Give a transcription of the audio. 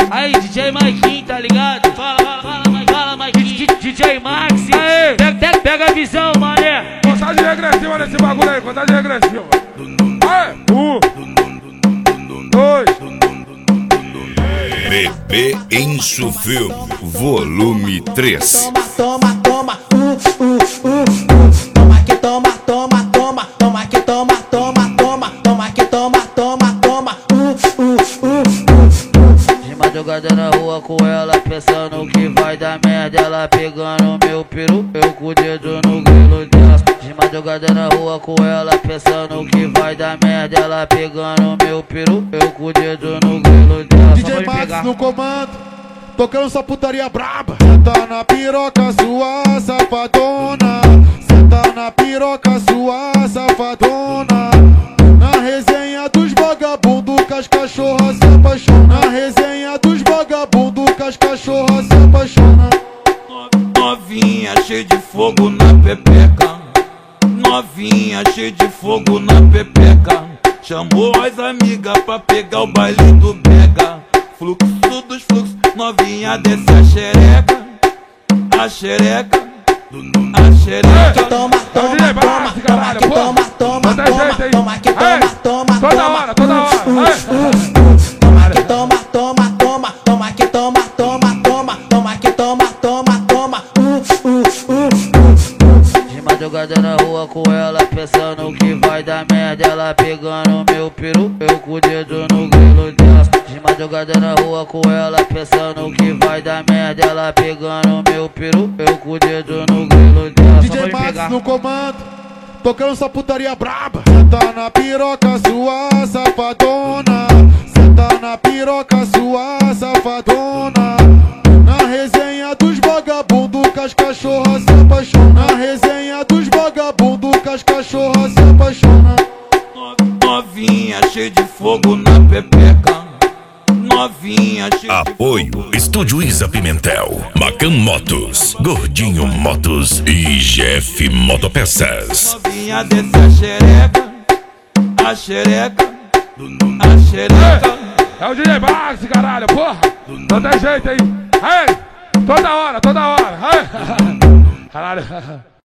Aí, DJ Maiquinho, tá ligado? Fala, Maiquinho. DJ Max, aí, pega a visão, mané. Contagem regressiva nesse bagulho aí, contagem regressiva. Aí, 1, 2. Bebê Insufilme, volume 3. Toma, toma, toma que toma, toma, toma, toma que toma, toma, toma, toma que toma, toma, toma, De madrugada na rua com ela, pensando que vai dar merda, ela pegando meu peru, eu com o dedo no grelo dela. De madrugada na rua com ela, pensando que vai dar merda, ela pegando meu peru, eu com o dedo no grelo dela. DJ Max no comando, tocando sua putaria braba. Senta na piroca sua safadona, senta na piroca sua safadona. Na resenha dos vagabundos que as cachorras se apaixonam. Na resenha dos vagabundos que as cachorras se apaixonam. Novinha cheia de fogo na pepeca, novinha cheia de fogo na pepeca. Chamou as amigas pra pegar o baile do pega. Fluxo dos fluxos, novinha desce a xereca, a xereca, a xereca. toma, toma, toma, toma que toma, toma, toma, toma que toma, toma, Toda hora, toda hora. toma que toma, toma, toma, toma que toma, toma, toma, toma que toma, toma, toma, De madrugada na rua com ela, pensando que vai dar merda, ela pegando meu peru, eu com o dedo no grelo dela. De madrugada na rua com ela, pensando que vai dar merda, ela pegando meu peru, eu com o dedo no grelo dela. DJ Max no comando, tocando sua putaria braba. Senta na piroca sua safadona, senta na piroca sua safadona. Na resenha dos vagabundos que as cachorras se apaixonam. Na resenha dos vagabundos que as cachorras se apaixonam. Novinha cheia de fogo na pepeca, novinha cheia de Apoio Estúdio Isa Pimentel, Macan Motos, Gordinho Motos e GF Motopeças. novinha desce a xereca, a xereca, a xereca. É o DJ Max, caralho, porra. Não tem jeito aí. Aí, toda hora. Aí. Caralho.